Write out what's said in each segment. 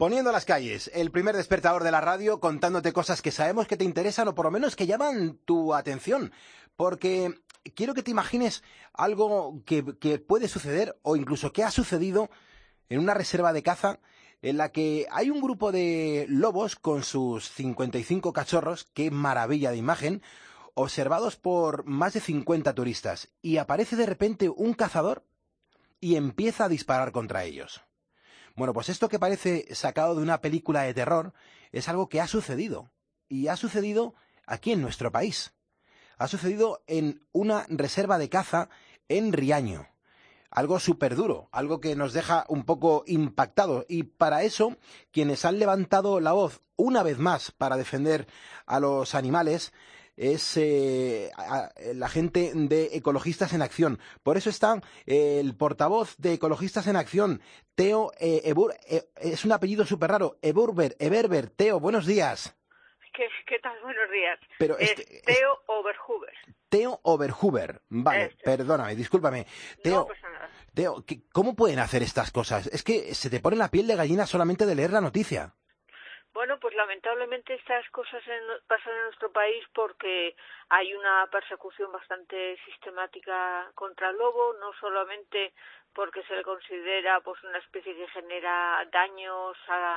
Poniendo las calles, el primer despertador de la radio contándote cosas que sabemos que te interesan o por lo menos que llaman tu atención. Porque quiero que te imagines algo que puede suceder o incluso que ha sucedido en una reserva de caza en la que hay un grupo de lobos con sus 55 cachorros, qué maravilla de imagen, observados por más de 50 turistas. Y aparece de repente un cazador y empieza a disparar contra ellos. Bueno, pues esto que parece sacado de una película de terror es algo que ha sucedido. Y ha sucedido aquí en nuestro país. Ha sucedido en una reserva de caza en Riaño. Algo súper duro, algo que nos deja un poco impactados. Y para eso, quienes han levantado la voz una vez más para defender a los animales es la gente de Ecologistas en Acción. Por eso está el portavoz de Ecologistas en Acción, Teo es un apellido súper raro, Eberber. Teo, buenos días. ¿Qué tal? Buenos días. Pero Theo Oberhuber. Theo Oberhuber. Vale, perdóname, discúlpame. Teo, no pasa nada. Teo, ¿cómo pueden hacer estas cosas? Es que se te pone la piel de gallina solamente de leer la noticia. Bueno, pues lamentablemente estas cosas pasan en nuestro país porque hay una persecución bastante sistemática contra el lobo, no solamente porque se le considera pues una especie que genera daños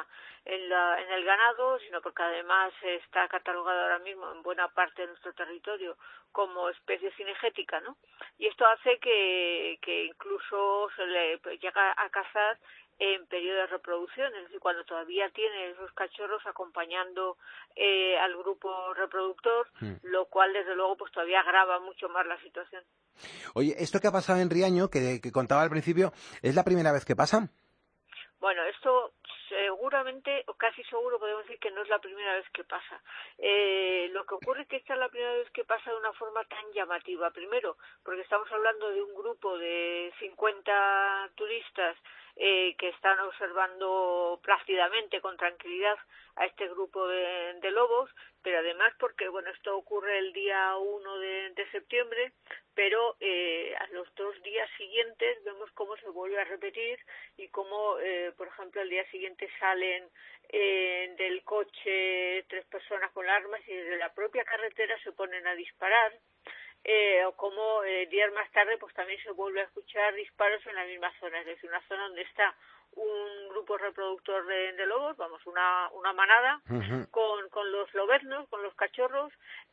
en el ganado, sino porque además está catalogado ahora mismo en buena parte de nuestro territorio como especie cinegética, ¿no? Y esto hace que incluso se le llega a cazar en periodo de reproducción, es decir, cuando todavía tiene esos cachorros acompañando al grupo reproductor, lo cual desde luego pues todavía agrava mucho más la situación. Oye, esto que ha pasado en Riaño, que contaba al principio, ¿es la primera vez que pasa? Bueno, esto seguramente, o casi seguro podemos decir que no es la primera vez que pasa. Lo que ocurre es que esta es la primera vez que pasa de una forma tan llamativa. Primero, porque estamos hablando de un grupo de 50 turistas que están observando plácidamente, con tranquilidad, a este grupo de lobos, pero además porque, bueno, esto ocurre el día 1 de septiembre, pero a los 2 días siguientes vemos cómo se vuelve a repetir y cómo, por ejemplo, al día siguiente salen del coche 3 personas con armas y desde la propia carretera se ponen a disparar. O como días más tarde pues también se vuelve a escuchar disparos en la misma zona, es decir, una zona donde está un grupo reproductor de lobos, vamos, una manada, con los lobeznos, con los cachorros,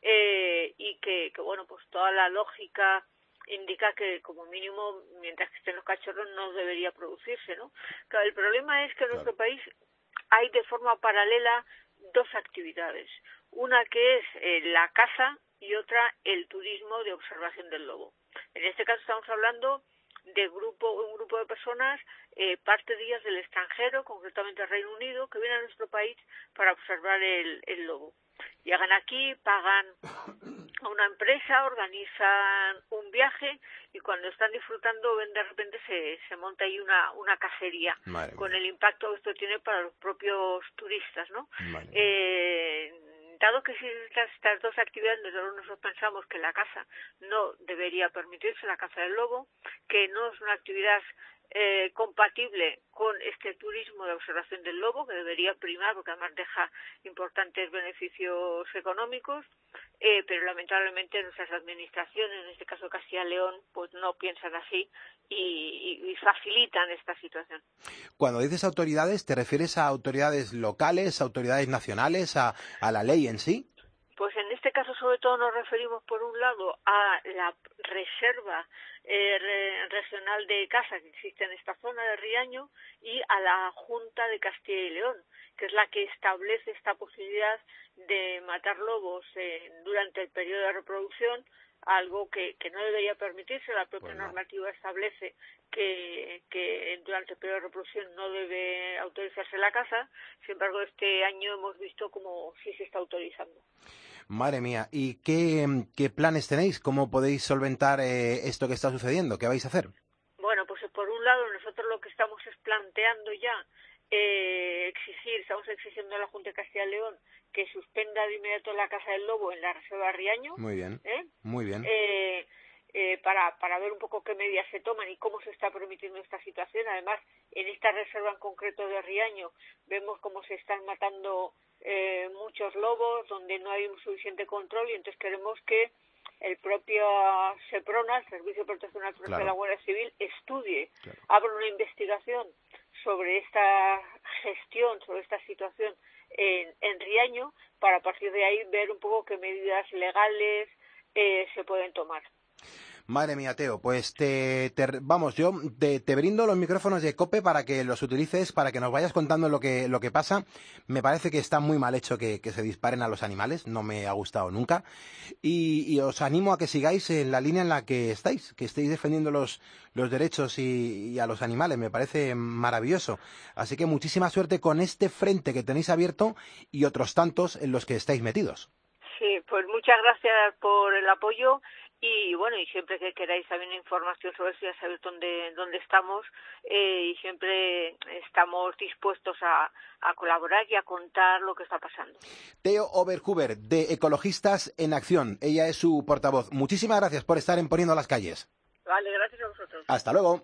y que bueno, pues toda la lógica indica que como mínimo mientras que estén los cachorros no debería producirse, ¿no? Claro, el problema es que en nuestro país hay de forma paralela 2 actividades, una que es la caza y otra el turismo de observación del lobo. En este caso estamos hablando de un grupo de personas, parte de ellas del extranjero, concretamente del Reino Unido, que vienen a nuestro país para observar el lobo. Llegan aquí, pagan a una empresa, organizan un viaje y cuando están disfrutando ven de repente se monta ahí una cacería con el impacto que esto tiene para los propios turistas, ¿no? Dado que existen estas 2 actividades, nosotros pensamos que la caza no debería permitirse, la caza del lobo, que no es una actividad compatible con este turismo de observación del lobo, que debería primar porque además deja importantes beneficios económicos, pero lamentablemente nuestras administraciones, en este caso Castilla y León, pues no piensan así y facilitan esta situación. Cuando dices autoridades, ¿te refieres a autoridades locales, autoridades nacionales, a la ley en sí? Pues en este caso sobre todo nos referimos por un lado a la reserva regional de caza que existe en esta zona de Riaño y a la Junta de Castilla y León, que es la que establece esta posibilidad de matar lobos durante el periodo de reproducción, algo que no debería permitirse. La propia normativa establece que durante el periodo de reproducción no debe autorizarse la caza. Sin embargo, este año hemos visto como sí se está autorizando. Madre mía, ¿y qué planes tenéis? ¿Cómo podéis solventar esto que está sucediendo? ¿Qué vais a hacer? Bueno, pues por un lado nosotros lo que estamos es planteando ya estamos exigiendo a la Junta de Castilla y León que suspenda de inmediato la caza del lobo en la reserva de Riaño. Muy bien, muy bien. para ver un poco qué medidas se toman y cómo se está permitiendo esta situación. Además, en esta reserva en concreto de Riaño vemos cómo se están matando muchos lobos, donde no hay un suficiente control, y entonces queremos que el propio SEPRONA, el Servicio de Protección Natural de la Guardia Civil, estudie, abra una investigación sobre esta gestión, sobre esta situación en Riaño, para a partir de ahí ver un poco qué medidas legales se pueden tomar. Madre mía, Teo, pues vamos, yo te brindo los micrófonos de COPE para que los utilices, para que nos vayas contando lo que pasa. Me parece que está muy mal hecho que se disparen a los animales, no me ha gustado nunca. Y os animo a que sigáis en la línea en la que estéis defendiendo los derechos y a los animales. Me parece maravilloso. Así que muchísima suerte con este frente que tenéis abierto y otros tantos en los que estáis metidos. Sí, pues muchas gracias por el apoyo. Y bueno, y siempre que queráis también información sobre eso, ya sabéis dónde estamos, y siempre estamos dispuestos a colaborar y a contar lo que está pasando. Teo Oberhuber, de Ecologistas en Acción. Ella es su portavoz. Muchísimas gracias por estar en Poniendo las Calles. Vale, gracias a vosotros. Hasta luego.